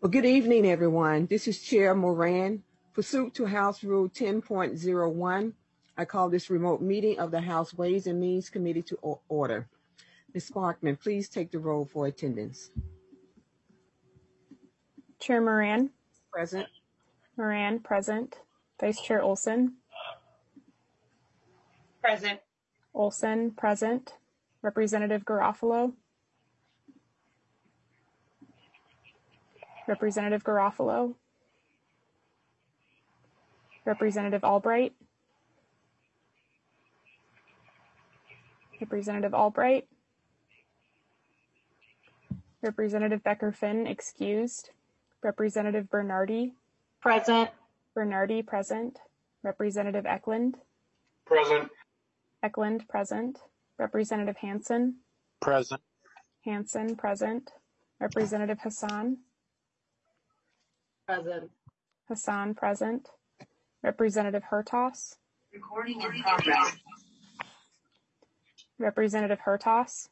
Well, good evening, everyone. This is Chair Moran. Pursuant to House Rule 10.01, I call this remote meeting of the House Ways and Means Committee to order. Ms. Sparkman, please take the roll for attendance. Chair Moran. Present. Moran, present. Vice Chair Olson. Present. Olson, present. Representative Garofalo. Representative Garofalo. Representative Albright. Representative Albright. Representative Becker-Finn, excused. Representative Bernardi. Present. Bernardi, present. Representative Eklund. Present. Eklund, present. Representative Hansen. Present. Hansen, present. Representative Hassan. Present. Hassan, present. Representative Hertaus. Recording in progress. Representative Hertaus.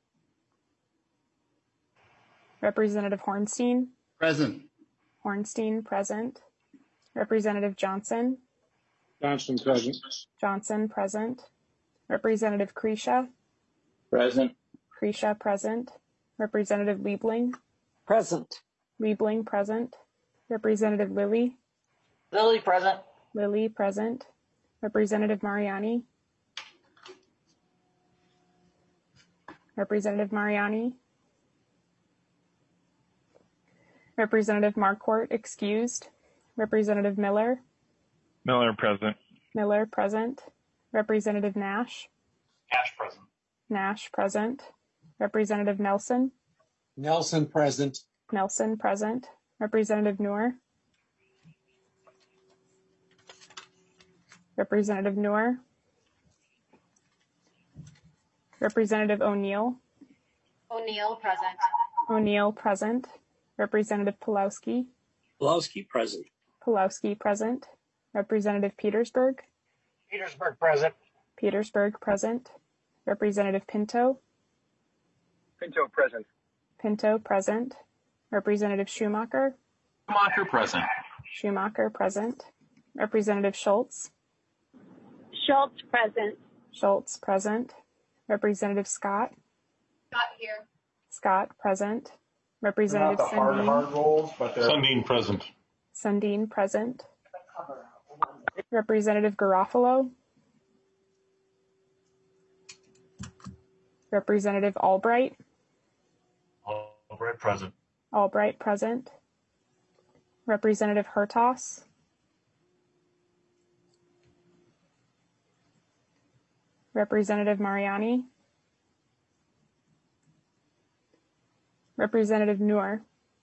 Representative Hornstein. Present. Hornstein, present. Representative Johnson. Johnson, present. Johnson, present. Representative Kresha. Present. Kresha, present. Representative Liebling. Present. Liebling, present. Representative Lilly. Lilly, present. Lilly, present. Representative Mariani. Representative Mariani. Representative Marquardt, excused. Representative Miller. Miller, present. Miller, present. Representative Nash. Nash, present. Nash, present. Representative Nelson. Nelson, present. Nelson, present. Representative Noor. Representative Noor. Representative O'Neill. O'Neill, present. O'Neill, present. Representative Pulowski. Pulowski, present. Pulowski, present. Representative Petersburg. Petersburg, present. Petersburg, present. Representative Pinto. Pinto, present. Pinto, present. Representative Schumacher. Schumacher, present. Schumacher, present. Representative Schultz. Schultz, present. Schultz, present. Representative Scott. Scott here. Scott, present. Representative Not the Sundin. hard rolls, but they're... Sundin, present. Sundin, present. Representative Garofalo. Representative Albright. Albright, present. Albright, present. Representative Hertaus. Representative Mariani. Representative Noor.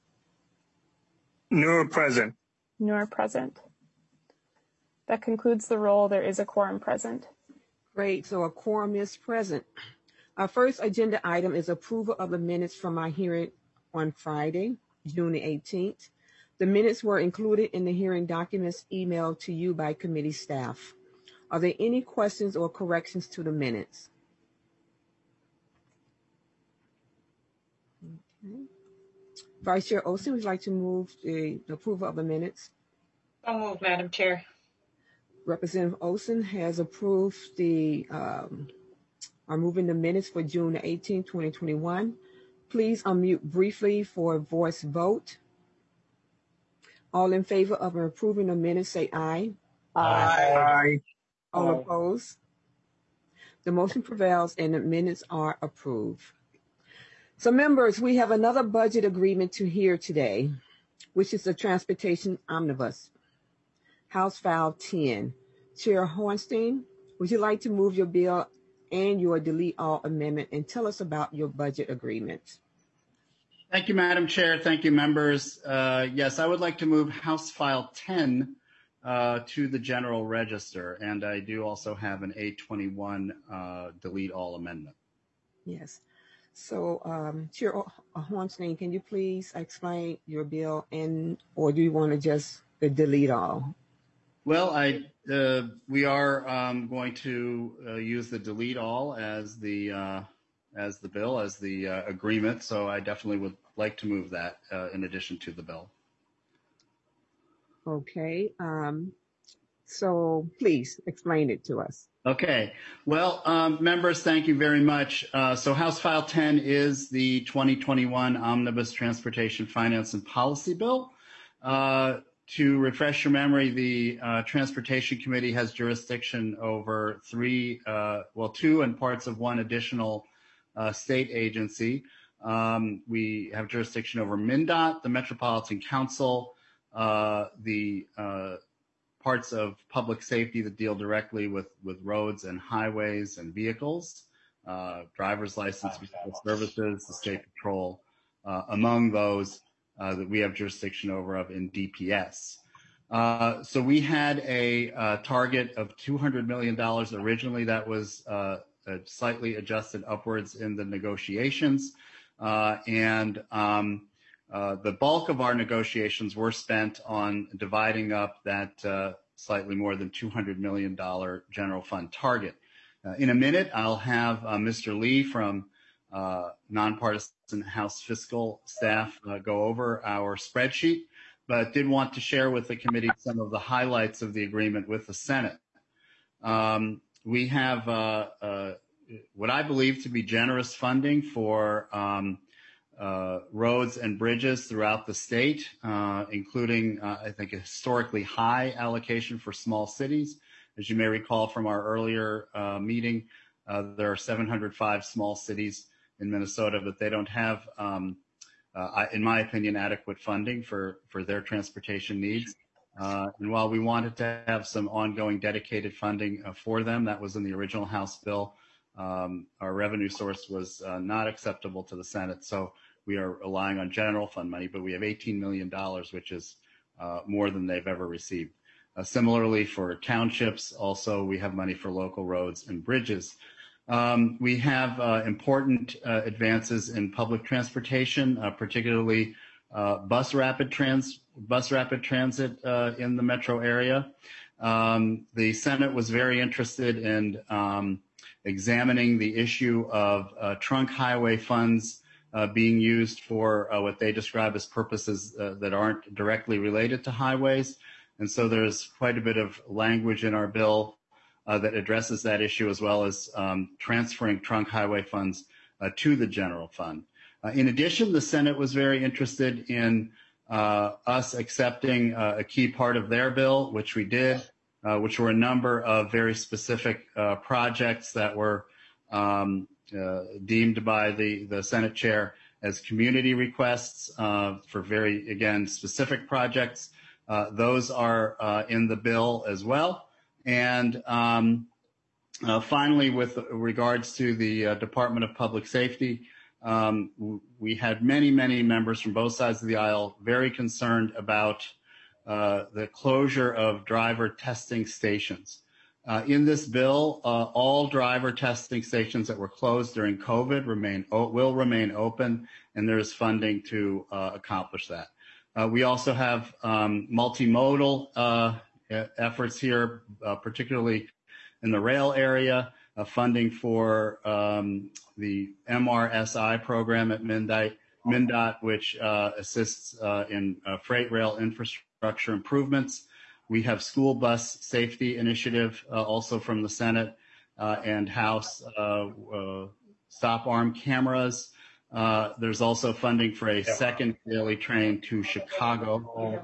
Noor, present. Noor, present. That concludes the roll. There is a quorum present. Great. So a quorum is present. Our first agenda item is approval of the minutes from our hearing on Friday, June the 18th. The minutes were included in the hearing documents emailed to you by committee staff. Are there any questions or corrections to the minutes? Okay. Vice Chair Olson, would you like to move the approval of the minutes? So moved, Madam Chair. Representative Olson has approved are moving the minutes for June 18, 2021. Please unmute briefly for a voice vote. All in favor of approving the minutes say aye. Aye. All opposed? The motion prevails and the minutes are approved. So members, we have another budget agreement to hear today, which is the Transportation Omnibus, House File 10. Chair Hornstein, would you like to move your bill and your delete all amendment and tell us about your budget agreement? Thank you, Madam Chair. Thank you, members. Yes, I would like to move House File 10 to the General Register, and I do also have an A21 delete all amendment. Yes. So, Chair Hornstein, can you please explain your bill, or do you want to just delete all? Well, we are going to use the delete all as the bill, as the agreement. So I definitely would like to move that in addition to the bill. Okay. So please explain it to us. Okay. Well, members, thank you very much. So House File 10 is the 2021 Omnibus Transportation Finance and Policy Bill. To refresh your memory, the Transportation Committee has jurisdiction over two and parts of one additional state agency. We have jurisdiction over MnDOT, the Metropolitan Council, the parts of public safety that deal directly with roads and highways and vehicles, driver's license, vehicle services, the state patrol, among those that we have jurisdiction over in DPS. So we had a target of $200 million originally. That was slightly adjusted upwards in the negotiations. The bulk of our negotiations were spent on dividing up that slightly more than $200 million general fund target. In a minute, I'll have Mr. Lee from nonpartisan House fiscal staff go over our spreadsheet, but did want to share with the committee some of the highlights of the agreement with the Senate. We have what I believe to be generous funding for roads and bridges throughout the state, including, I think, a historically high allocation for small cities. As you may recall from our earlier meeting, there are 705 small cities in Minnesota, but they don't have, in my opinion, adequate funding for their transportation needs. And while we wanted to have some ongoing dedicated funding for them, that was in the original House bill, our revenue source was not acceptable to the Senate. So we are relying on general fund money, but we have $18 million, which is more than they've ever received. Similarly, for townships, also we have money for local roads and bridges. We have important advances in public transportation, particularly bus rapid transit in the metro area. The Senate was very interested in examining the issue of trunk highway funds being used for what they describe as purposes that aren't directly related to highways. And so there's quite a bit of language in our bill that addresses that issue, as well as transferring trunk highway funds to the general fund. In addition, the Senate was very interested in us accepting a key part of their bill, which we did, which were a number of very specific projects that were deemed by the Senate chair as community requests for very, again, specific projects. Those are in the bill as well. And finally, with regards to the Department of Public Safety, we had many members from both sides of the aisle very concerned about the closure of driver testing stations. In this bill, all driver testing stations that were closed during COVID will remain open, and there is funding to accomplish that. We also have multimodal efforts here, particularly in the rail area, funding for the MRSI program at MnDOT, which assists in freight rail infrastructure improvements. We have school bus safety initiative also from the Senate and House, stop arm cameras. There's also funding for a second daily train to Chicago.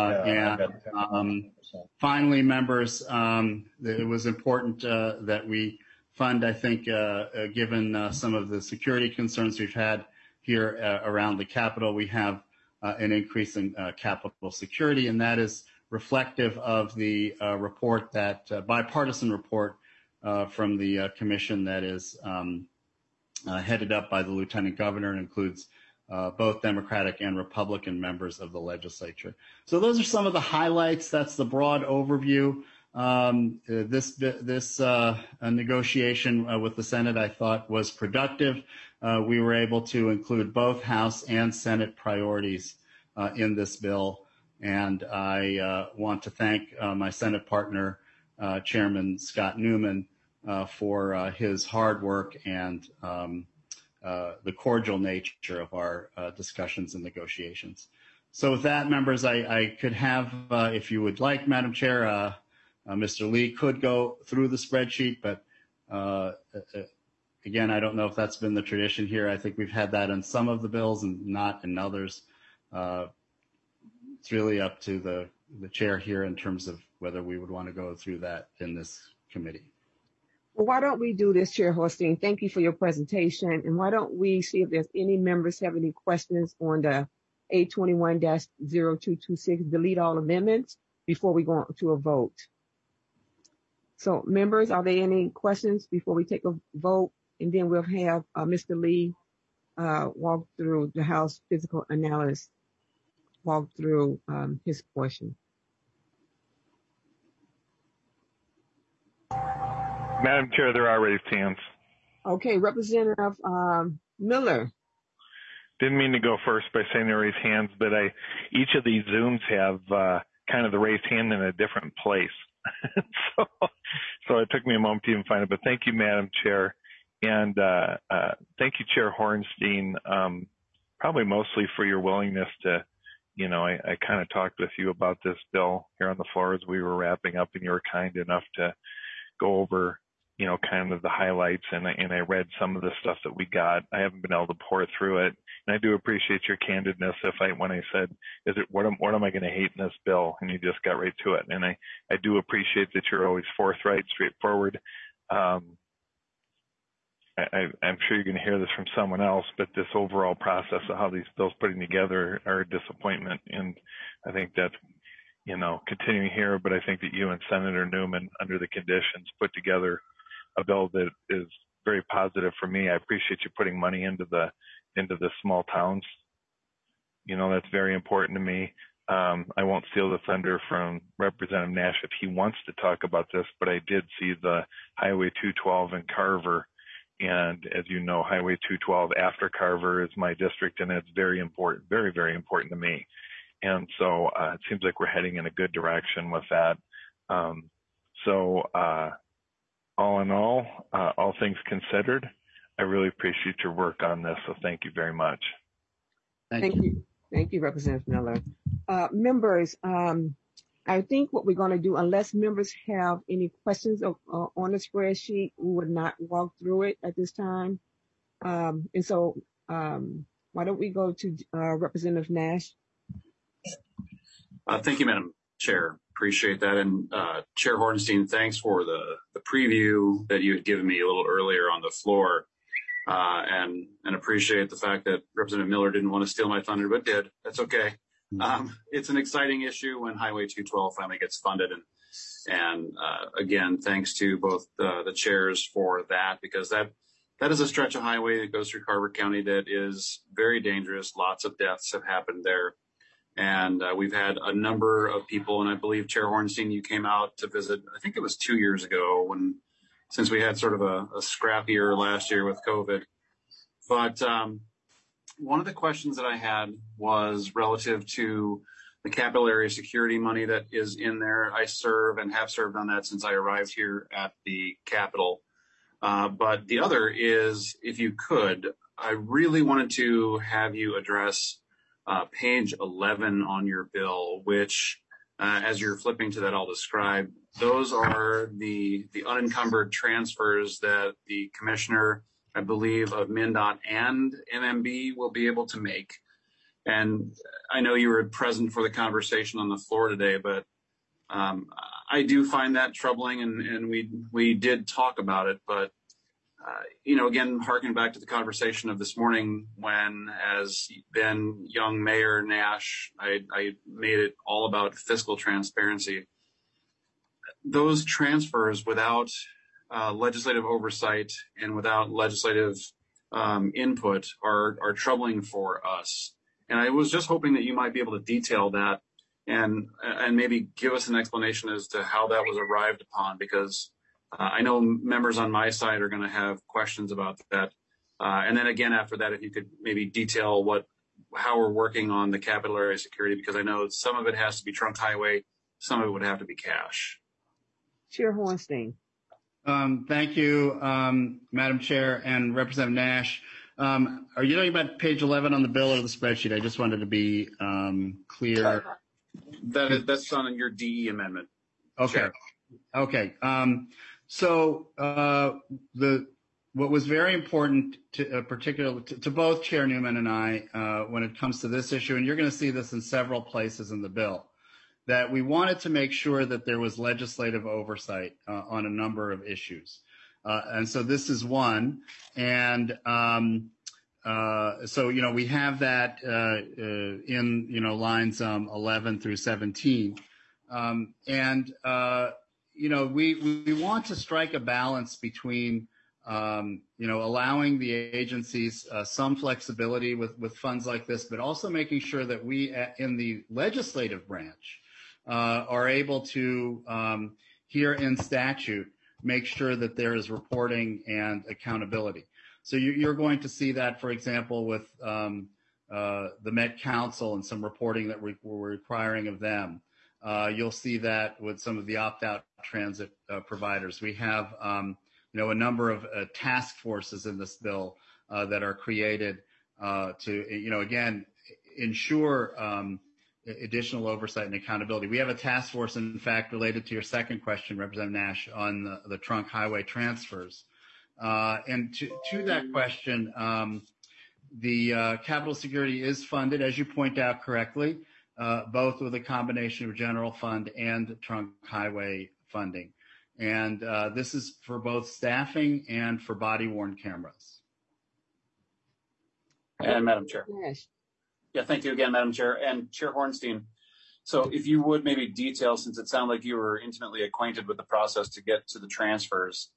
Finally, members, it was important that we fund, I think, given some of the security concerns we've had here around the Capitol, we have an increase in Capitol security, and that is reflective of the report, that bipartisan report from the commission that is headed up by the Lieutenant Governor and includes both Democratic and Republican members of the legislature. So those are some of the highlights. That's the broad overview. This negotiation with the Senate, I thought, was productive. We were able to include both House and Senate priorities in this bill. And I want to thank my Senate partner, Chairman Scott Newman, for his hard work and the cordial nature of our discussions and negotiations. So with that, members, I could have, if you would like, Madam Chair, Mr. Lee could go through the spreadsheet, but again, I don't know if that's been the tradition here. I think we've had that in some of the bills and not in others. It's really up to the chair here in terms of whether we would want to go through that in this committee. Well, why don't we do this, Chair Horstein? Thank you for your presentation. And why don't we see if there's any members have any questions on the 821-0226, delete all amendments, before we go to a vote. So members, are there any questions before we take a vote? And then we'll have Mr. Lee walk through the House physical analysis, walk through his portion. Madam Chair, there are raised hands. Okay, Representative Miller. Didn't mean to go first by saying there are raised hands, but each of these Zooms have kind of the raised hand in a different place. so it took me a moment to even find it, but thank you, Madam Chair. And thank you, Chair Hornstein, probably mostly for your willingness to, I kind of talked with you about this bill here on the floor as we were wrapping up, and you were kind enough to go over, kind of the highlights, and I read some of the stuff that we got. I haven't been able to pour through it, and I do appreciate your candidness when I said, what am I going to hate in this bill? And you just got right to it. And I do appreciate that you're always forthright, straightforward. I'm sure you're going to hear this from someone else, but this overall process of how these bills putting together are a disappointment. And I think that's, continuing here, but I think that you and Senator Newman, under the conditions, put together a bill that is very positive for me. I appreciate you putting money into the small towns. That's very important to me. I won't steal the thunder from Representative Nash if he wants to talk about this, but I did see the Highway 212 in Carver. And as you know, Highway 212 after Carver is my district, and it's very important, very, very important to me. And so it seems like we're heading in a good direction with that. All in all things considered, I really appreciate your work on this. So thank you very much. Thank you. Thank you, Representative Miller. Members, I think what we're going to do, unless members have any questions on the spreadsheet, we would not walk through it at this time. Why don't we go to Representative Nash? Thank you, Madam Chair. Appreciate that. And Chair Hornstein, thanks for the preview that you had given me a little earlier on the floor. And appreciate the fact that Representative Miller didn't want to steal my thunder, but did. That's okay. It's an exciting issue when Highway 212 finally gets funded. And again, thanks to both the chairs for that, because that is a stretch of highway that goes through Carver County that is very dangerous. Lots of deaths have happened there. And we've had a number of people, and I believe, Chair Hornstein, you came out to visit, I think it was 2 years ago, since we had sort of a scrappier last year with COVID. But one of the questions that I had was relative to the capital area security money that is in there. I serve and have served on that since I arrived here at the Capitol. But the other is, if you could, I really wanted to have you address page 11 on your bill, which, as you're flipping to that, I'll describe. Those are the unencumbered transfers that the commissioner, I believe, of MnDOT and MMB will be able to make. And I know you were present for the conversation on the floor today, but I do find that troubling, and we did talk about it. But again, harking back to the conversation of this morning, when, as then young Mayor Nash, I made it all about fiscal transparency. Those transfers without legislative oversight and without legislative input are troubling for us. And I was just hoping that you might be able to detail that and maybe give us an explanation as to how that was arrived upon, because I know members on my side are going to have questions about that. And then again, after that, if you could maybe detail how we're working on the capital area security, because I know some of it has to be trunk highway, some of it would have to be cash. Chair Hornstein. Thank you, Madam Chair and Representative Nash. Are you talking about page 11 on the bill or the spreadsheet? I just wanted to be clear. That's on your DE amendment. Okay. Chair. Okay. So what was very important to particularly to both Chair Newman and I when it comes to this issue, and you're going to see this in several places in the bill, that we wanted to make sure that there was legislative oversight on a number of issues. And so this is one. And so, we have that in, lines 11 through 17. We want to strike a balance between, allowing the agencies some flexibility with funds like this, but also making sure that we in the legislative branch are able to, here in statute, make sure that there is reporting and accountability. So you're going to see that, for example, with the Met Council and some reporting that we're requiring of them. You'll see that with some of the opt-out transit providers. We have, a number of task forces in this bill that are created to, again, ensure additional oversight and accountability. We have a task force, in fact, related to your second question, Representative Nash, on the trunk highway transfers. And to that question, the capital security is funded, as you point out correctly, both with a combination of general fund and trunk highway funding. And this is for both staffing and for body-worn cameras. And Madam Chair. Yes. Yeah, thank you again, Madam Chair. And Chair Hornstein, so if you would maybe detail, since it sounded like you were intimately acquainted with the process to get to the transfers,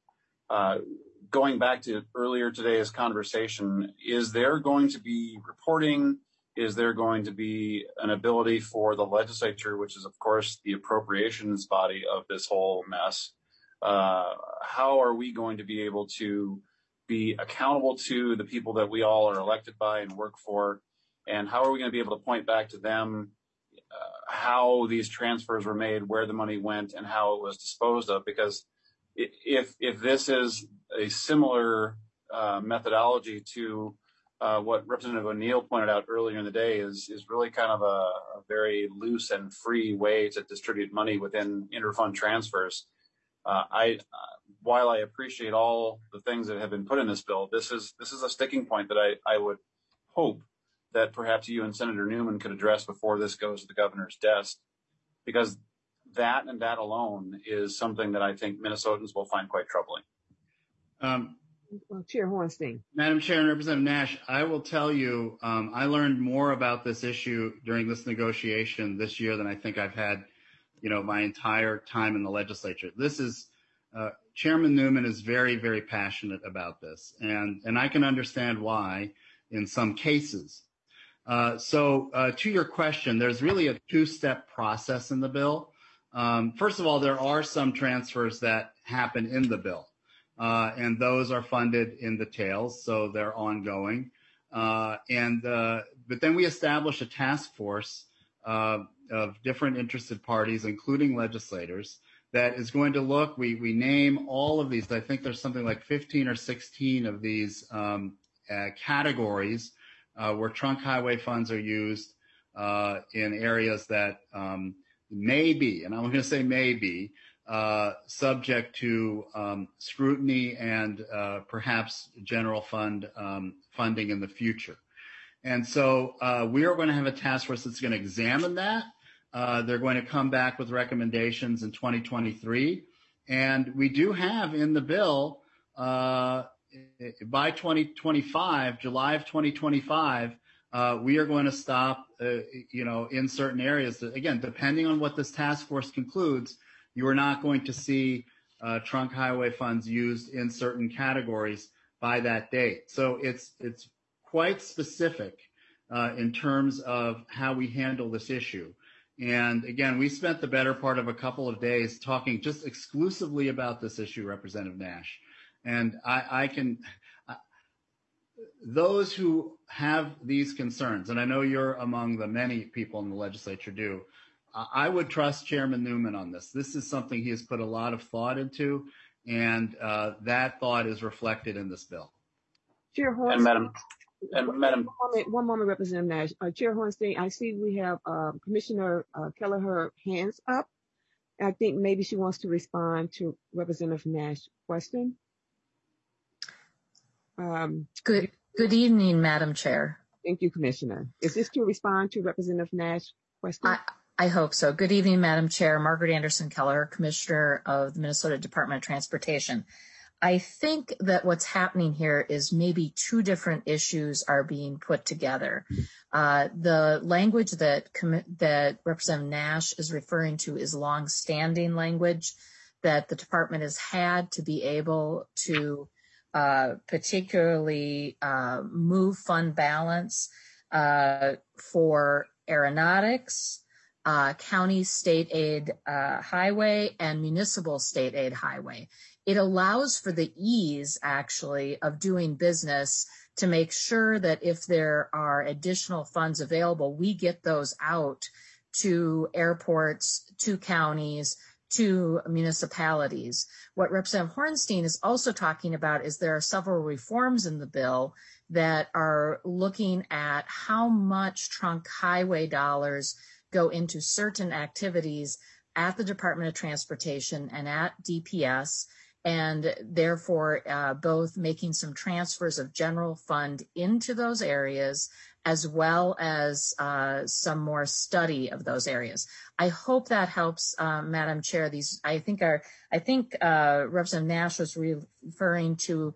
going back to earlier today's conversation, is there going to be reporting? Is there going to be an ability for the legislature, which is, of course, the appropriations body of this whole mess? How are we going to be able to be accountable to the people that we all are elected by and work for? And how are we going to be able to point back to them how these transfers were made, where the money went, and how it was disposed of? Because if this is a similar methodology to what Representative O'Neill pointed out earlier in the day, is really kind of a very loose and free way to distribute money within interfund transfers. While I appreciate all the things that have been put in this bill, this is a sticking point that I would hope that perhaps you and Senator Newman could address before this goes to the governor's desk, because that and that alone is something that I think Minnesotans will find quite troubling. Chair Hornstein. Madam Chair and Representative Nash, I will tell you, I learned more about this issue during this negotiation this year than I think I've had, my entire time in the legislature. This is, Chairman Newman is very, very passionate about this, and I can understand why in some cases. So to your question, there's really a two-step process in the bill. First of all, there are some transfers that happen in the bill, and those are funded in the tails, so they're ongoing. But then we establish a task force of different interested parties, including legislators, that is going to look, we name all of these. I think there's something like 15 or 16 of these categories where trunk highway funds are used in areas that may be, and I'm going to say may be, subject to scrutiny and perhaps general fund funding in the future. And so we are going to have a task force that's going to examine that. They're going to come back with recommendations in 2023. And we do have in the bill by 2025, July of 2025, we are going to stop, in certain areas. Again, depending on what this task force concludes, you are not going to see trunk highway funds used in certain categories by that date. So it's quite specific in terms of how we handle this issue. And again, we spent the better part of a couple of days talking just exclusively about this issue, Representative Nash. And those who have these concerns, and I know you're among the many people in the legislature do, I would trust Chairman Newman on this. This is something he has put a lot of thought into, and that thought is reflected in this bill. Chair And Hornstein. Madam, One moment, Representative Nash. Chair Hornstein, I see we have Commissioner Kelleher hands up. I think maybe she wants to respond to Representative Nash's question. Good evening, Madam Chair. Thank you, Commissioner. Is this to respond to Representative Nash's question? I hope so. Good evening, Madam Chair. Margaret Anderson Kelleher, Commissioner of the Minnesota Department of Transportation. I think that what's happening here is maybe two different issues are being put together. The language that Representative Nash is referring to is long-standing language that the department has had to be able to particularly move fund balance for aeronautics, county state aid highway, and municipal state aid highway. It allows for the ease, actually, of doing business to make sure that if there are additional funds available, we get those out to airports, to counties, to municipalities. What Representative Hornstein is also talking about is there are several reforms in the bill that are looking at how much trunk highway dollars go into certain activities at the Department of Transportation and at DPS, and therefore both making some transfers of general fund into those areas as well as some more study of those areas. I hope that helps, Madam Chair. I think Representative Nash was referring to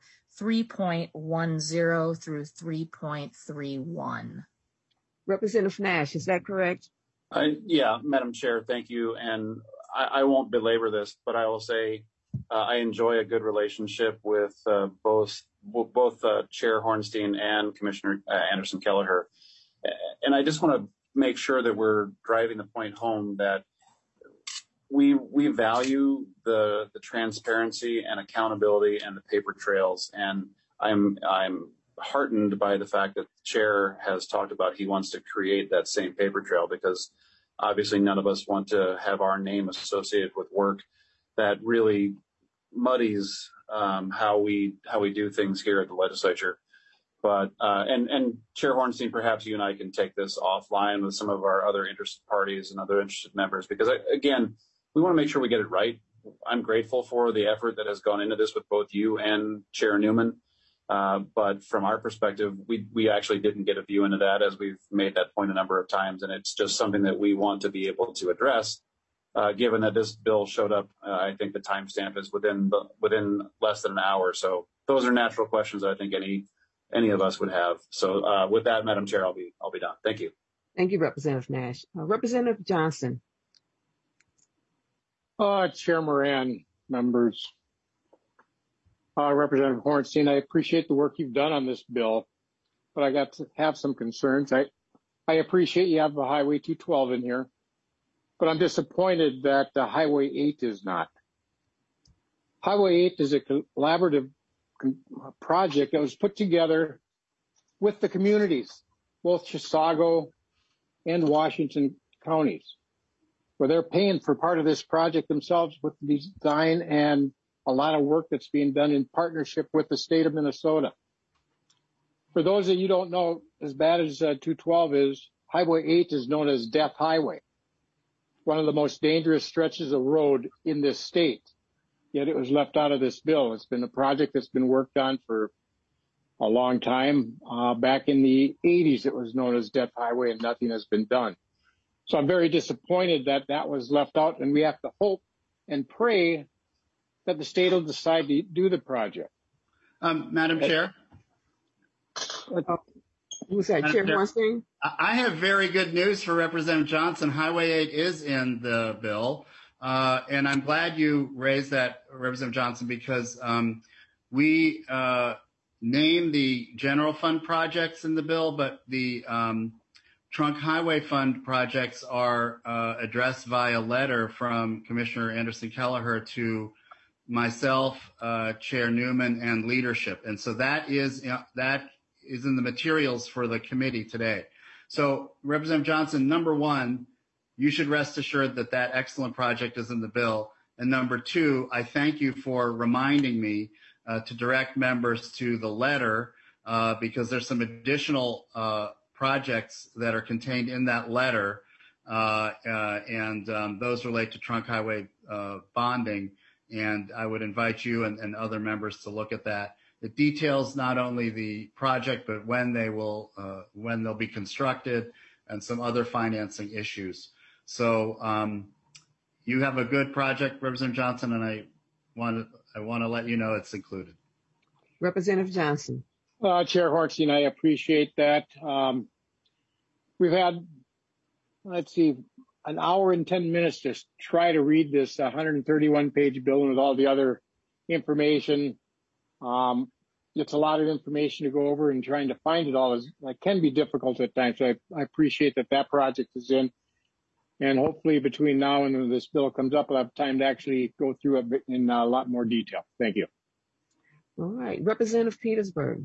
3.10 through 3.31. Representative Nash, is that correct? Yeah, Madam Chair, thank you. And I won't belabor this, but I will say I enjoy a good relationship with both Chair Hornstein and Commissioner Anderson Kelleher. And I just want to make sure that we're driving the point home that we value the transparency and accountability and the paper trails. And I'm heartened by the fact that the chair has talked about he wants to create that same paper trail, because obviously none of us want to have our name associated with work that really muddies how we do things here at the legislature. But and Chair Hornstein, perhaps you and I can take this offline with some of our other interested parties and other interested members, because again, we want to make sure we get it right. I'm grateful for the effort that has gone into this with both you and Chair Newman. But from our perspective, we actually didn't get a view into that, as we've made that point a number of times. And it's just something that we want to be able to address, given that this bill showed up. I think the timestamp is within less than an hour. So those are natural questions I think any of us would have. So with that, Madam Chair, I'll be done. Thank you. Thank you, Representative Nash. Representative Johnson. Chair Moran, members. Representative Hornstein, I appreciate the work you've done on this bill, but I got to have some concerns. I appreciate you have the Highway 212 in here, but I'm disappointed that Highway 8 is not. Highway 8 is a collaborative project that was put together with the communities, both Chisago and Washington counties, where they're paying for part of this project themselves with the design and a lot of work that's being done in partnership with the state of Minnesota. For those of you who don't know, as bad as 212 is, Highway 8 is known as Death Highway, one of the most dangerous stretches of road in this state. Yet it was left out of this bill. It's been a project that's been worked on for a long time. Back in the 80s, it was known as Death Highway, and nothing has been done. So I'm very disappointed that that was left out, and we have to hope and pray that the state will decide to do the project. Madam Chair? Who's that, Chair Hornstein? I have very good news for Representative Johnson. Highway 8 is in the bill. And I'm glad you raised that, Representative Johnson, because we named the general fund projects in the bill, but the trunk highway fund projects are addressed via letter from Commissioner Anderson Kelleher to myself, Chair Newman, and leadership. And so that is in the materials for the committee today. So Representative Johnson, number one, you should rest assured that that excellent project is in the bill. And number two, I thank you for reminding me to direct members to the letter because there's some additional projects that are contained in that letter, and those relate to trunk highway bonding. And I would invite you and other members to look at that. It details not only the project, but when they'll be constructed and some other financing issues. So you have a good project, Representative Johnson, and I want to let you know it's included. Representative Johnson. Chair Hornstein, I appreciate that. We've had, let's see, an hour and 10 minutes to try to read this 131-page bill with all the other information. It's a lot of information to go over, and trying to find it all can be difficult at times. So I appreciate that project is in. And hopefully between now and when this bill comes up, I'll have time to actually go through it in a lot more detail. Thank you. All right. Representative Petersburg.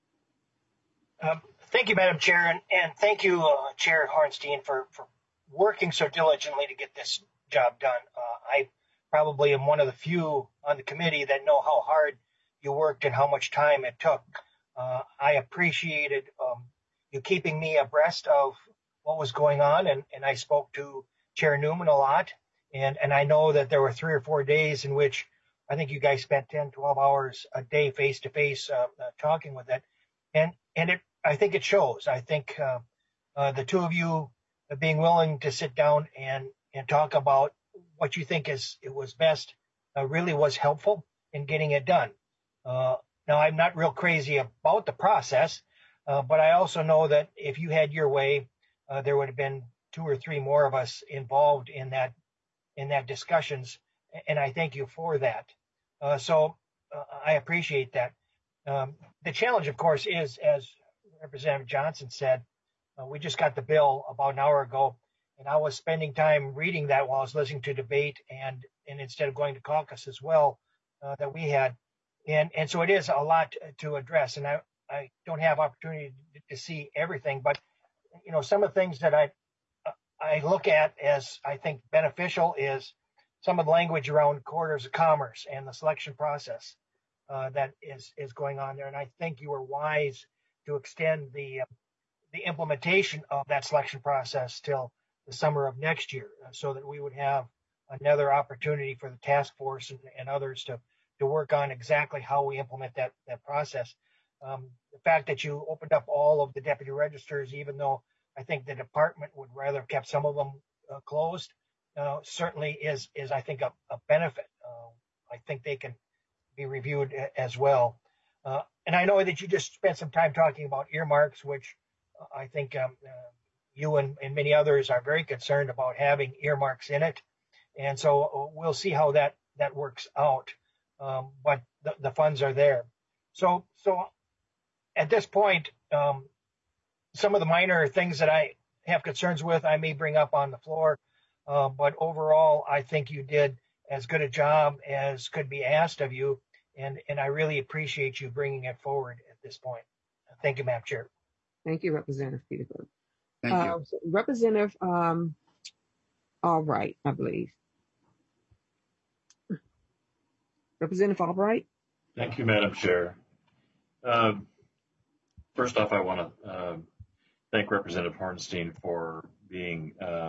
Thank you, Madam Chair, and thank you, Chair Hornstein, for working so diligently to get this job done. I probably am one of the few on the committee that know how hard you worked and how much time it took. I appreciated you keeping me abreast of what was going on, and I spoke to Chair Newman a lot, and I know that there were 3 or 4 days in which I think you guys spent 10, 12 hours a day face-to-face talking with it, and I think it shows. I think the two of you being willing to sit down and talk about what you think it was best really was helpful in getting it done. Now, I'm not real crazy about the process, but I also know that if you had your way, there would have been 2 or 3 more of us involved in that discussions, and I thank you for that. So I appreciate that. The challenge, of course, is, as Representative Johnson said, we just got the bill about an hour ago, and I was spending time reading that while I was listening to debate and instead of going to caucus as well that we had. And so it is a lot to address, and I don't have opportunity to see everything, but some of the things that I look at as I think beneficial is some of the language around corridors of commerce and the selection process that is going on there. And I think you were wise to extend the implementation of that selection process till the summer of next year, so that we would have another opportunity for the task force and others to work on exactly how we implement that process. The fact that you opened up all of the deputy registers, even though I think the department would rather have kept some of them closed, certainly is I think a benefit. I think they can be reviewed as well. And I know that you just spent some time talking about earmarks, which I think you and many others are very concerned about having earmarks in it. And so we'll see how that works out. But the funds are there. So at this point, some of the minor things that I have concerns with, I may bring up on the floor. But overall, I think you did as good a job as could be asked of you. And I really appreciate you bringing it forward at this point. Thank you, Madam Chair. Thank you, Representative Petersburg. Thank you. Representative Albright, I believe. Representative Albright. Thank you, Madam Chair. First off, I want to thank Representative Hornstein for being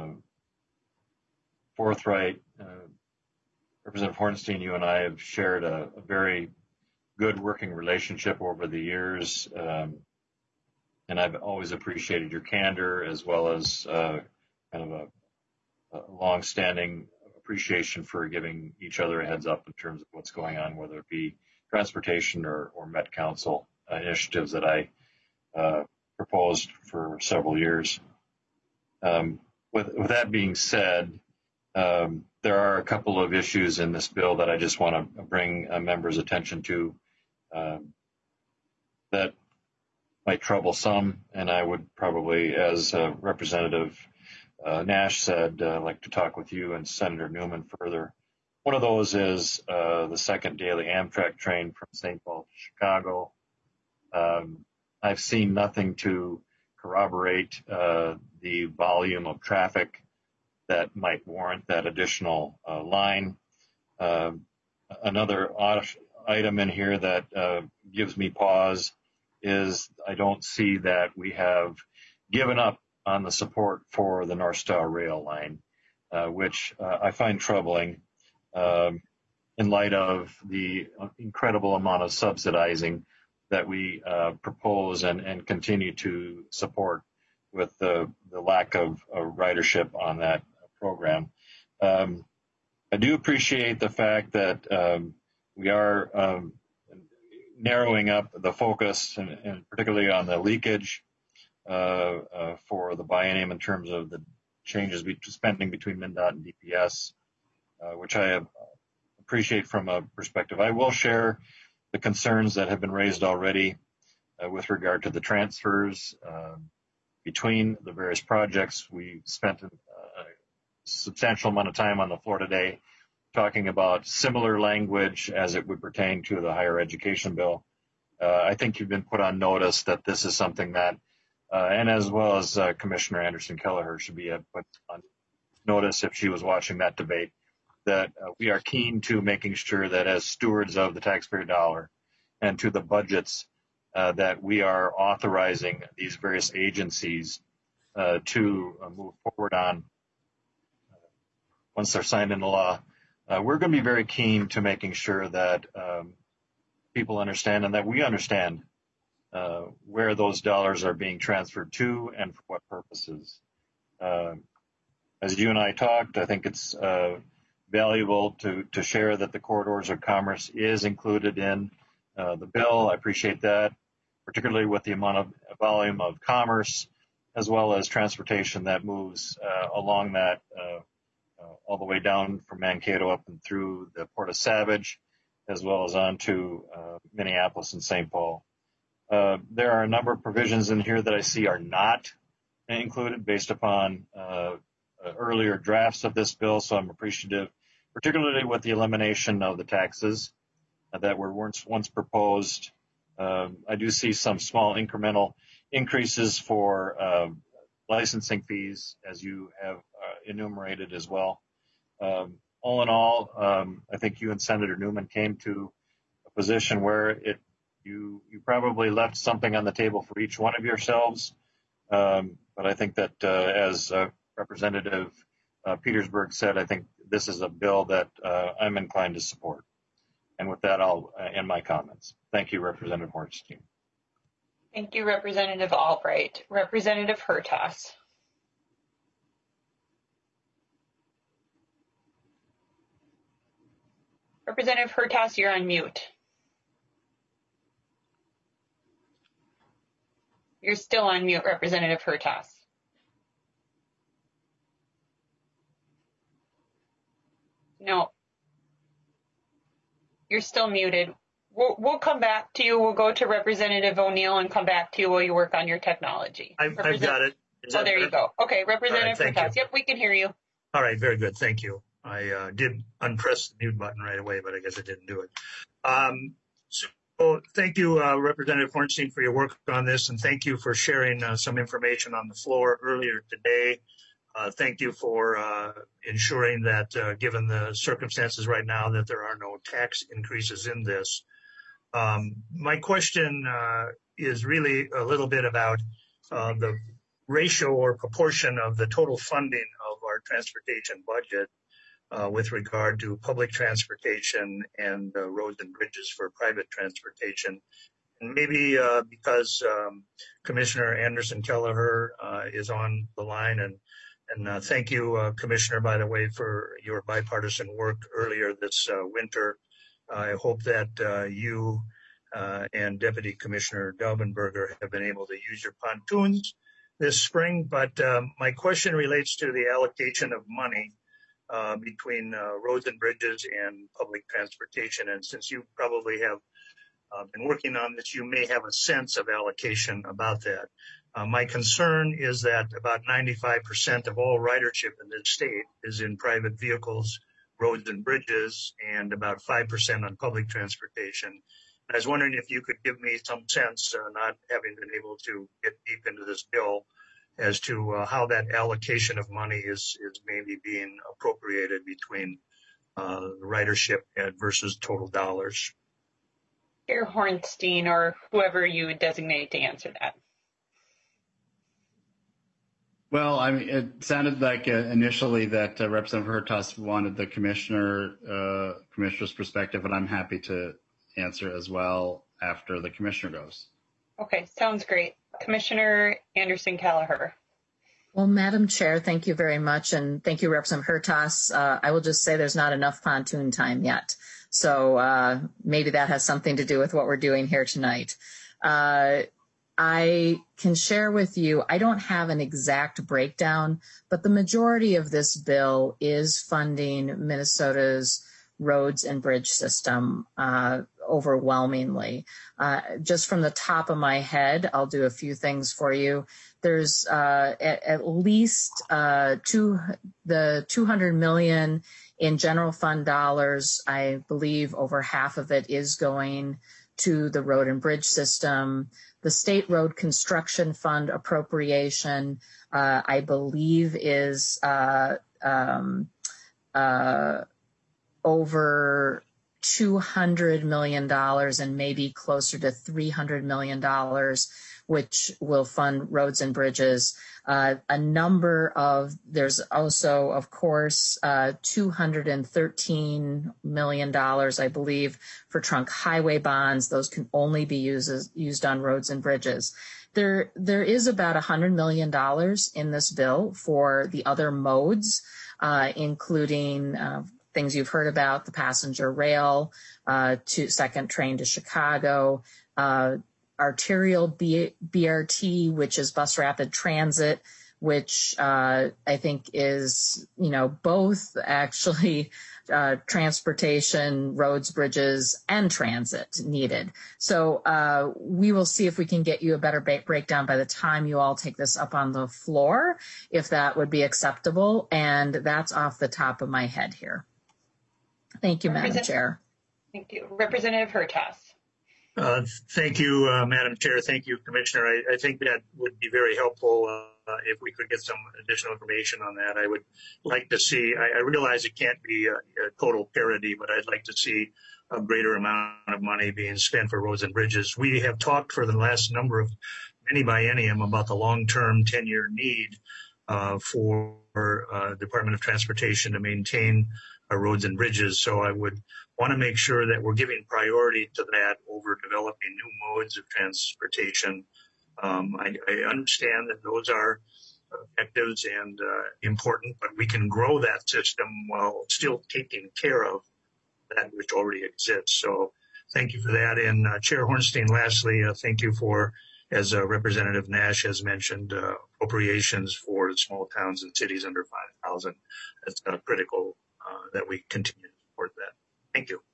forthright. Representative Hornstein, you and I have shared a very good working relationship over the years, and I've always appreciated your candor as well as kind of a long-standing appreciation for giving each other a heads up in terms of what's going on, whether it be transportation or Met Council initiatives that I proposed for several years. With that being said, there are a couple of issues in this bill that I just want to bring members' attention to that might trouble some, and I would probably, as Representative Nash said, like to talk with you and Senator Newman further. One of those is the second daily Amtrak train from St. Paul to Chicago. I've seen nothing to corroborate the volume of traffic that might warrant that additional line. Another item in here that gives me pause is I don't see that we have given up on the support for the North Star Rail line, which I find troubling in light of the incredible amount of subsidizing that we propose and continue to support with the lack of ridership on that program. I do appreciate the fact that we are narrowing up the focus, and particularly on the leakage for the biennium in terms of the changes spending between MnDOT and DPS, which I appreciate from a perspective. I will share the concerns that have been raised already with regard to the transfers between the various projects. We spent a substantial amount of time on the floor today talking about similar language as it would pertain to the higher education bill. I think you've been put on notice that this is something that, and as well as Commissioner Anderson Kelleher should be put on notice if she was watching that debate, that we are keen to making sure that as stewards of the taxpayer dollar and to the budgets that we are authorizing these various agencies to move forward on once they're signed into law. We're going to be very keen to making sure that people understand and that we understand where those dollars are being transferred to and for what purposes. As you and I talked, I think it's valuable to share that the corridors of commerce is included in the bill. I appreciate that, particularly with the amount of volume of commerce as well as transportation that moves along that all the way down from Mankato up and through the Port of Savage, as well as on to Minneapolis and St. Paul. There are a number of provisions in here that I see are not included based upon earlier drafts of this bill, so I'm appreciative, particularly with the elimination of the taxes that were once proposed. I do see some small incremental increases for licensing fees, as you have enumerated as well. All in all, I think you and Senator Newman came to a position where you probably left something on the table for each one of yourselves. But I think that as Representative Petersburg said, I think this is a bill that I'm inclined to support. And with that, I'll end my comments. Thank you, Representative Hornstein. Thank you, Representative Albright. Representative Hertaus. Representative Hertaus, you're on mute. You're still on mute, Representative Hertaus. No. You're still muted. We'll come back to you. We'll go to Representative O'Neill and come back to you while you work on your technology. I've got it. Oh, there you go. Okay, Representative Hertaus. Yep, we can hear you. All right, very good. Thank you. I did unpress the mute button right away, but I guess I didn't do it. So thank you, Representative Hornstein, for your work on this, and thank you for sharing some information on the floor earlier today. Thank you for ensuring that, given the circumstances right now, that there are no tax increases in this. My question is really a little bit about the ratio or proportion of the total funding of our transportation budget with regard to public transportation and roads and bridges for private transportation. And maybe because Commissioner Anderson Kelleher is on the line, and thank you, Commissioner, by the way, for your bipartisan work earlier this winter. I hope that you and Deputy Commissioner Daubenberger have been able to use your pontoons this spring. But my question relates to the allocation of money between roads and bridges and public transportation. And since you probably have been working on this, you may have a sense of allocation about that. My concern is that about 95% of all ridership in this state is in private vehicles, roads and bridges, and about 5% on public transportation. I was wondering if you could give me some sense, not having been able to get deep into this bill, as to how that allocation of money is maybe being appropriated between ridership versus total dollars. Chair Hornstein or whoever you would designate to answer that. Well, I mean, it sounded like initially that Representative Hertaus wanted the commissioner's perspective, and I'm happy to answer as well after the commissioner goes. Okay, sounds great. Commissioner Anderson Kelleher. Well, Madam Chair, thank you very much, and thank you, Representative Hertaus. I will just say there's not enough pontoon time yet, so maybe that has something to do with what we're doing here tonight. I can share with you, I don't have an exact breakdown, but the majority of this bill is funding Minnesota's roads and bridge system overwhelmingly. Just from the top of my head, I'll do a few things for you. There's at least the $200 million in general fund dollars. I believe over half of it is going to the road and bridge system. The State Road Construction Fund appropriation, I believe, is over $200 million and maybe closer to $300 million, which will fund roads and bridges. There's also, of course, $213 million, I believe, for trunk highway bonds. Those can only be used on roads and bridges. There is about $100 million in this bill for the other modes, including things you've heard about, the passenger rail, to second train to Chicago, arterial BRT, which is bus rapid transit, which I think is, both actually transportation, roads, bridges, and transit needed. So we will see if we can get you a better breakdown by the time you all take this up on the floor, if that would be acceptable. And that's off the top of my head here. Thank you, Madam Chair. Thank you. Representative Hertaus. Thank you, Madam Chair. Thank you, Commissioner. I think that would be very helpful if we could get some additional information on that. I would like to see, I realize it can't be a total parity, but I'd like to see a greater amount of money being spent for roads and bridges. We have talked for the last many biennium about the long-term 10-year need for Department of Transportation to maintain our roads and bridges. So I would want to make sure that we're giving priority to that over developing new modes of transportation. I understand that those are objectives and important, but we can grow that system while still taking care of that which already exists. So thank you for that. And Chair Hornstein, lastly, thank you for, as Representative Nash has mentioned, appropriations for the small towns and cities under 5,000. That's critical that we continue to support that. Thank you.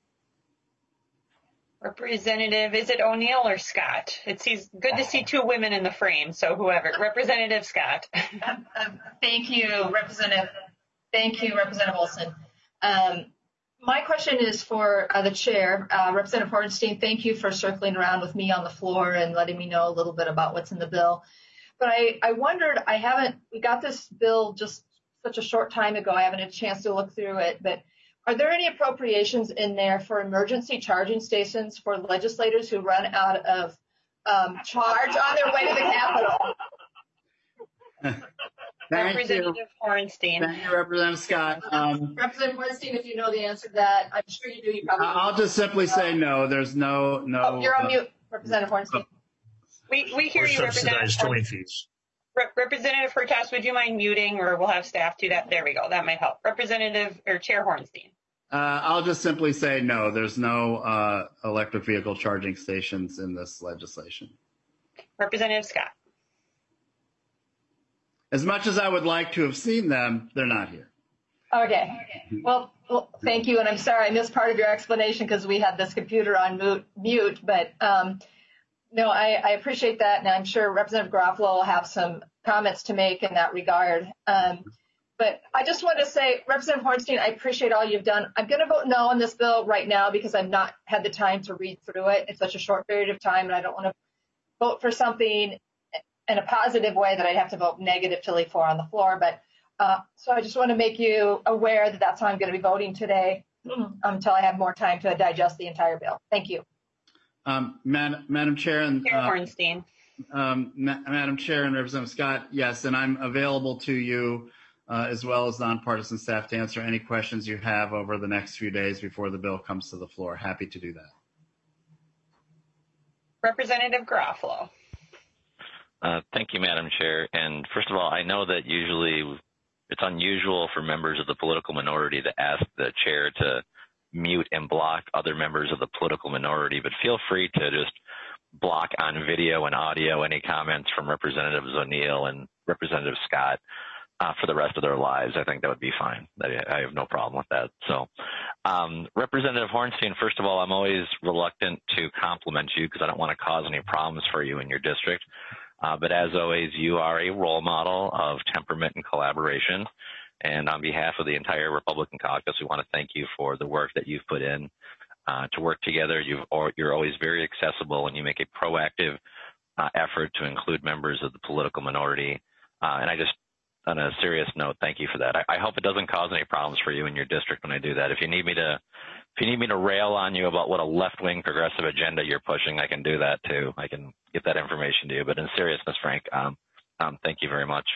Representative, is it O'Neill or Scott? It's good to see two women in the frame, so whoever. Representative Scott. Thank you, Representative. Thank you, Representative Olson. My question is for the chair, Representative Hornstein. Thank you for circling around with me on the floor and letting me know a little bit about what's in the bill. But I wondered, we got this bill just such a short time ago. I haven't had a chance to look through it, but are there any appropriations in there for emergency charging stations for legislators who run out of charge on their way to the Capitol? Representative Hornstein. Thank you, Representative Scott. Representative Hornstein, if you know the answer to that, I'm sure you do. You probably. I'll just simply say no. There's no. Oh, you're on mute, Representative Hornstein. We hear you, Representative Hornstein. Representative Hertaus, would you mind muting, or we'll have staff do that? There we go. That might help. Representative or Chair Hornstein. I'll just simply say no. There's no electric vehicle charging stations in this legislation. Representative Scott. As much as I would like to have seen them, they're not here. Okay. Well, thank you. And I'm sorry I missed part of your explanation because we had this computer on mute. But no, I appreciate that. And I'm sure Representative Garofalo will have some comments to make in that regard. But I just want to say, Representative Hornstein, I appreciate all you've done. I'm going to vote no on this bill right now because I've not had the time to read through it in such a short period of time. And I don't want to vote for something in a positive way that I'd have to vote negatively for on the floor. But so I just want to make you aware that that's how I'm going to be voting today until I have more time to digest the entire bill. Thank you. Madam Chair and Chair Hornstein. Madam Chair and Representative Scott, yes, and I'm available to you as well as nonpartisan staff to answer any questions you have over the next few days before the bill comes to the floor. Happy to do that. Representative Garofalo. Thank you, Madam Chair. And first of all, I know that usually it's unusual for members of the political minority to ask the chair to mute and block other members of the political minority, but feel free to just block on video and audio any comments from Representatives O'Neill and Representative Scott for the rest of their lives. I think that would be fine. I have no problem with that. So Representative Hornstein, first of all, I'm always reluctant to compliment you because I don't want to cause any problems for you in your district. But as always, you are a role model of temperament and collaboration. And on behalf of the entire Republican caucus, we want to thank you for the work that you've put in to work together. You're always very accessible, and you make a proactive effort to include members of the political minority. And I just, on a serious note, thank you for that. I hope it doesn't cause any problems for you in your district when I do that. If you need me to rail on you about what a left-wing progressive agenda you're pushing, I can do that too. I can get that information to you. But in seriousness, Frank, thank you very much.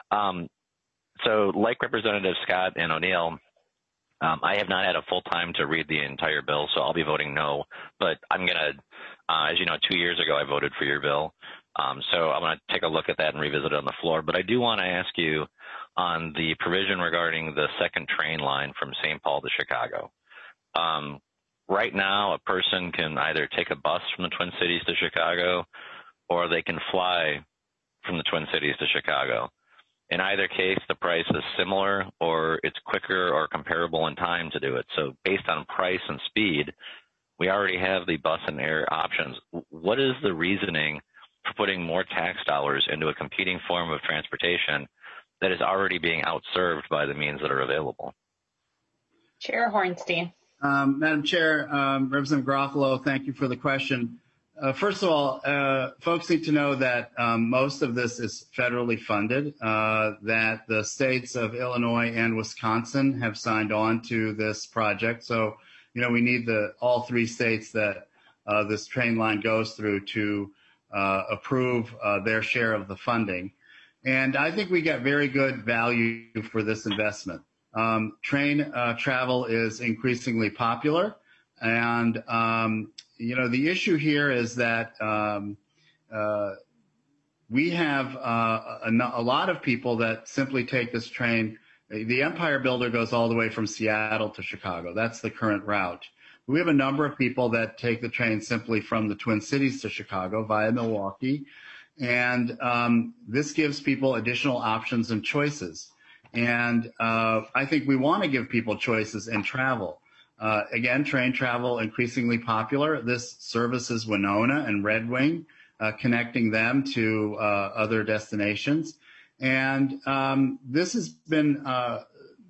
So like Representative Scott and O'Neill, I have not had a full time to read the entire bill, so I'll be voting no. But I'm going to, as you know, 2 years ago I voted for your bill. So I'm going to take a look at that and revisit it on the floor. But I do want to ask you on the provision regarding the second train line from St. Paul to Chicago. Right now, a person can either take a bus from the Twin Cities to Chicago, or they can fly from the Twin Cities to Chicago. In either case, the price is similar, or it's quicker or comparable in time to do it. So based on price and speed, we already have the bus and air options. What is the reasoning for putting more tax dollars into a competing form of transportation that is already being outserved by the means that are available? Chair Hornstein. Madam Chair, Representative Garofalo, thank you for the question. First of all, folks need to know that most of this is federally funded, that the states of Illinois and Wisconsin have signed on to this project. So, you know, we need all three states that this train line goes through to approve their share of the funding. And I think we get very good value for this investment. Train travel is increasingly popular, and you know, the issue here is that we have a lot of people that simply take this train. The Empire Builder goes all the way from Seattle to Chicago. That's the current route. We have a number of people that take the train simply from the Twin Cities to Chicago via Milwaukee. And this gives people additional options and choices. And I think we want to give people choices in travel. Again, train travel increasingly popular. This services Winona and Red Wing, connecting them to other destinations. And this has been a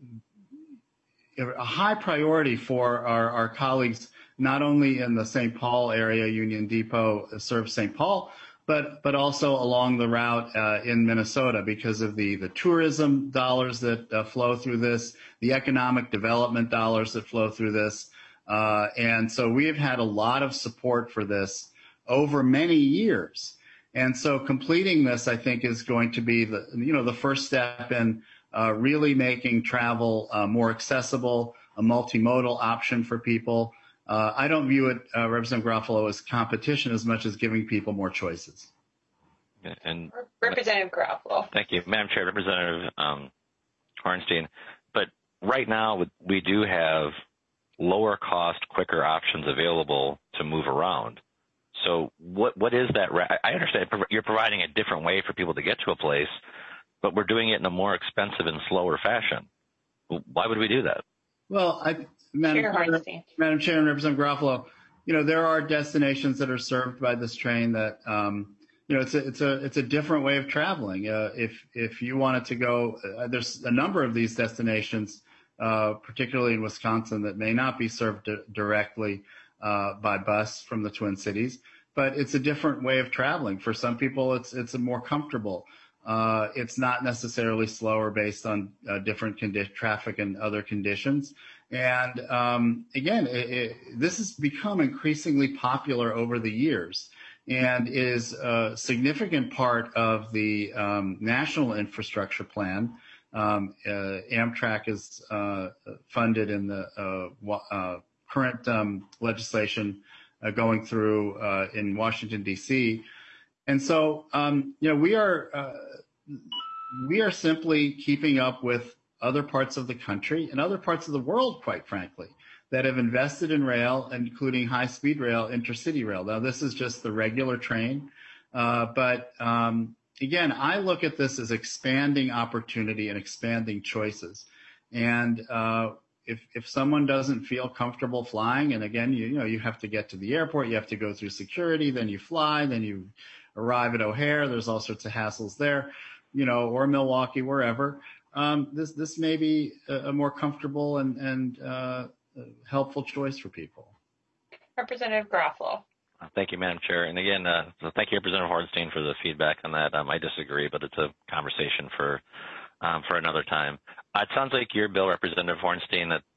high priority for our colleagues, not only in the St. Paul area. Union Depot serves St. Paul, but also along the route in Minnesota because of the tourism dollars that flow through this, the economic development dollars that flow through this. And so we've had a lot of support for this over many years. And so completing this, I think, is going to be the first step in really making travel more accessible, a multimodal option for people. I don't view it, Representative Garofalo, as competition as much as giving people more choices. And Representative Garofalo. Thank you, Madam Chair, Representative Hornstein. But right now, we do have lower cost, quicker options available to move around. So what is that? I understand you're providing a different way for people to get to a place, but we're doing it in a more expensive and slower fashion. Why would we do that? Well, Madam Chair and Representative Garofalo, you know, there are destinations that are served by this train that, you know, it's a different way of traveling. If you wanted to go, there's a number of these destinations, particularly in Wisconsin, that may not be served directly by bus from the Twin Cities, but it's a different way of traveling. For some people, it's a more comfortable. It's not necessarily slower based on different traffic and other conditions. And again, this has become increasingly popular over the years and is a significant part of the national infrastructure plan. Amtrak is funded in the current legislation going through in Washington, D.C. And so, we are simply keeping up with other parts of the country and other parts of the world, quite frankly, that have invested in rail, including high-speed rail, intercity rail. Now, this is just the regular train, but again, I look at this as expanding opportunity and expanding choices. And if someone doesn't feel comfortable flying, and again, you have to get to the airport, you have to go through security, then you fly, then you arrive at O'Hare. There's all sorts of hassles there, or Milwaukee, wherever. This may be a more comfortable and helpful choice for people. Representative Garofalo. Thank you, Madam Chair. And again, so thank you, Representative Hornstein, for the feedback on that. I disagree, but it's a conversation for another time. It sounds like your bill, Representative Hornstein, that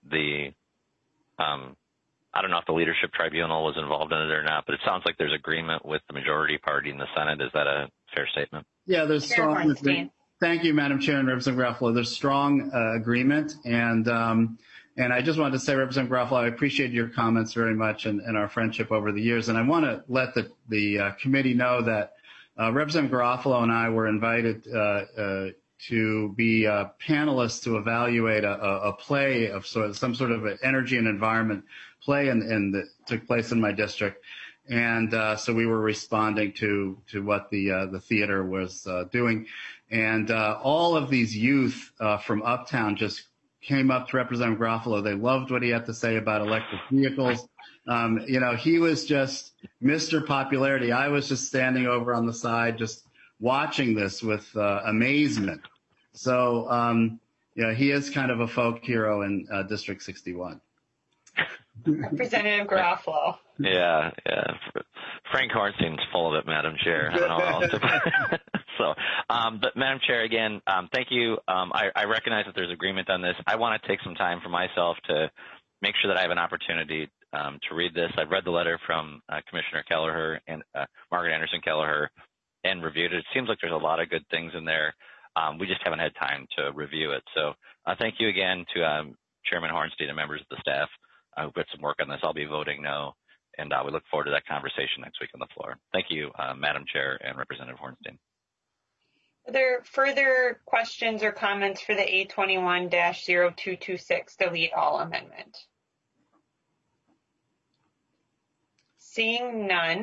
I don't know if the Leadership Tribunal was involved in it or not, but it sounds like there's agreement with the majority party in the Senate. Is that a fair statement? Yeah, there's strong. Thank you, Madam Chair and Representative Garofalo. There's strong agreement, and I just wanted to say, Representative Garofalo, I appreciate your comments very much and our friendship over the years. And I want to let the committee know that Representative Garofalo and I were invited to be panelists to evaluate a play of some sort of an energy and environment play that took place in my district. And so we were responding to what the theater was doing. And all of these youth from Uptown just came up to Representative Garofalo. They loved what he had to say about electric vehicles. He was just Mr. Popularity. I was just standing over on the side, just watching this with amazement. So, he is kind of a folk hero in District 61. Representative Garofalo. Yeah. Frank Hornstein's full of it, Madam Chair. I don't know. So, but Madam Chair, again, thank you. I recognize that there's agreement on this. I want to take some time for myself to make sure that I have an opportunity to read this. I've read the letter from Commissioner Kelleher and Margaret Anderson Kelleher and reviewed it. It seems like there's a lot of good things in there. We just haven't had time to review it. So thank you again to Chairman Hornstein and members of the staff who put some work on this. I'll be voting no, and we look forward to that conversation next week on the floor. Thank you, Madam Chair and Representative Hornstein. Are there further questions or comments for the A21-0226 delete all amendment? Seeing none,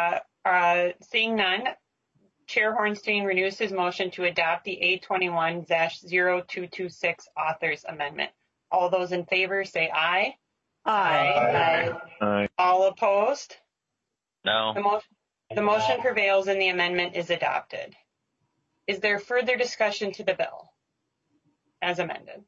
Chair Hornstein renews his motion to adopt the A21-0226 author's amendment. All those in favor say aye. Aye. All opposed? No. The motion prevails and the amendment is adopted. Is there further discussion to the bill as amended?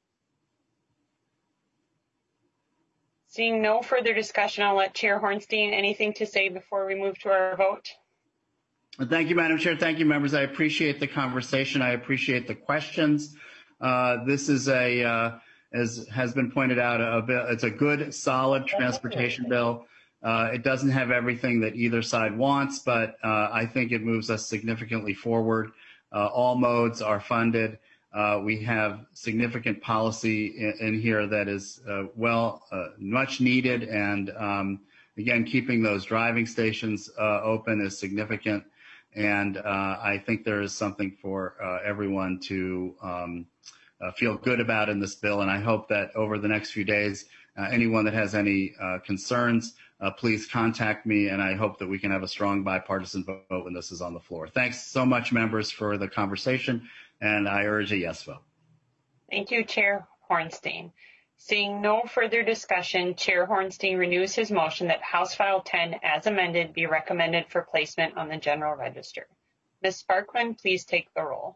Seeing no further discussion, I'll let Chair Hornstein, anything to say before we move to our vote? Thank you, Madam Chair. Thank you, members. I appreciate the conversation. I appreciate the questions. This is as has been pointed out, it's a good, solid transportation bill. It doesn't have everything that either side wants, but I think it moves us significantly forward. All modes are funded. We have significant policy in here that is much needed. And again, keeping those driving stations open is significant. And I think there is something for everyone to feel good about in this bill. And I hope that over the next few days, anyone that has any concerns, please contact me. And I hope that we can have a strong bipartisan vote when this is on the floor. Thanks so much, members, for the conversation. And I urge a yes vote. Thank you, Chair Hornstein. Seeing no further discussion, Chair Hornstein renews his motion that House File 10 as amended be recommended for placement on the General Register. Ms. Sparkman, please take the roll.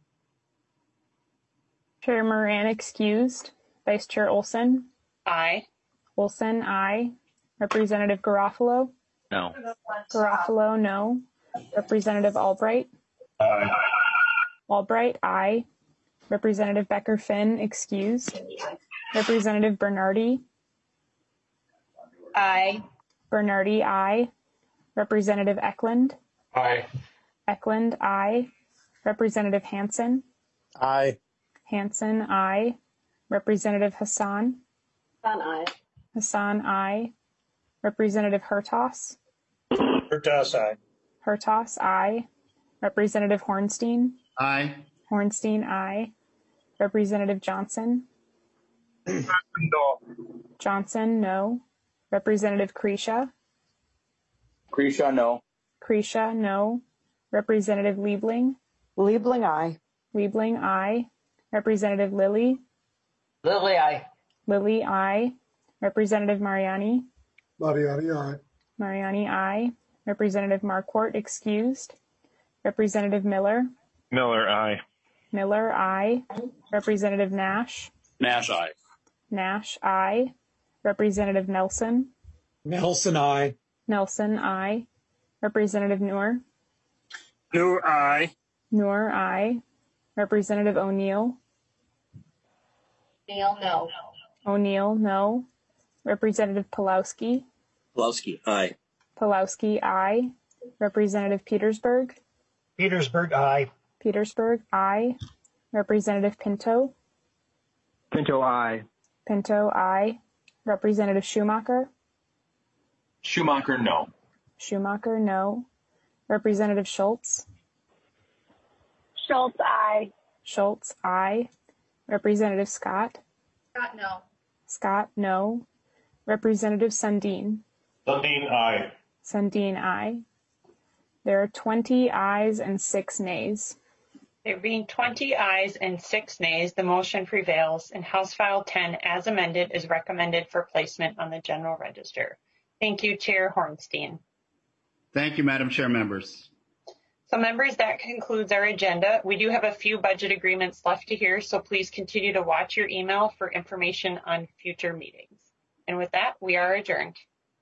Chair Moran excused. Vice Chair Olson? Aye. Olson, aye. Representative Garofalo? No. Garofalo, no. Representative Albright? Aye. Albright, aye. Representative Becker-Finn, excused. Representative Bernardi. Aye. Bernardi, aye. Representative Eklund. Aye. Eklund, aye. Representative Hansen. Aye. Hansen, aye. Representative Hassan. Hassan, aye. Hassan, aye. Representative Hertaus. Hertaus, aye. Hertaus, aye. Representative Hornstein. Aye. Hornstein, aye. Representative Johnson. No. Johnson, no. Representative Kresha. Kresha, no. Kresha, no. Representative Liebling. Liebling, aye. Liebling, aye. Representative Lilly. Lily, aye. Lilly, aye. Representative Mariani. Mariani, aye. Mariani, aye. Representative Marquardt, excused. Representative Miller. Miller, aye. Miller, aye. Representative Nash. Nash, aye. Nash, aye. Representative Nelson. Nelson, aye. Nelson, aye. Representative Noor. Noor, aye. Noor, aye. Representative O'Neill. O'Neill, no. O'Neill, no. Representative Pulowski. Pulowski, aye. Pulowski, aye. Representative Petersburg. Petersburg, aye. Petersburg, aye. Representative Pinto. Pinto, aye. Pinto, aye. Representative Schumacher. Schumacher, no. Schumacher, no. Representative Schultz. Schultz, aye. Schultz, aye. Representative Scott. Scott, no. Scott, no. Representative Sundin. Sundin, aye. Sundin, aye. There are 20 ayes and 6 nays. There being 20 ayes and 6 nays, the motion prevails, and House File 10, as amended, is recommended for placement on the General Register. Thank you, Chair Hornstein. Thank you, Madam Chair, members. So members, that concludes our agenda. We do have a few budget agreements left to hear, so please continue to watch your email for information on future meetings. And with that, we are adjourned.